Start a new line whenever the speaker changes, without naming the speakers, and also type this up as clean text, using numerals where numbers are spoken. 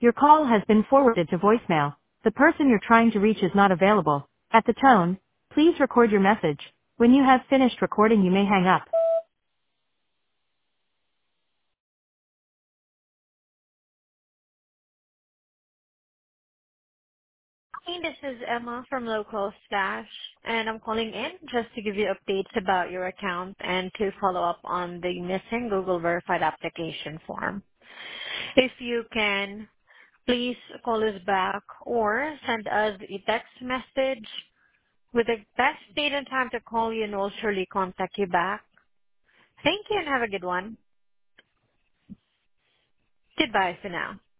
Your call has been forwarded to voicemail. The person you're trying to reach is not available. At the tone, please record your message. When you have finished recording, you may hang up.
Hey, this is Emma from Local Stash, and I'm calling in just to give you updates about your account and to follow up on the missing Google Verified application form. If you can, please call us back or send us a text message with the best date and time to call you, and we'll surely contact you back. Thank you and have a good one. Goodbye for now.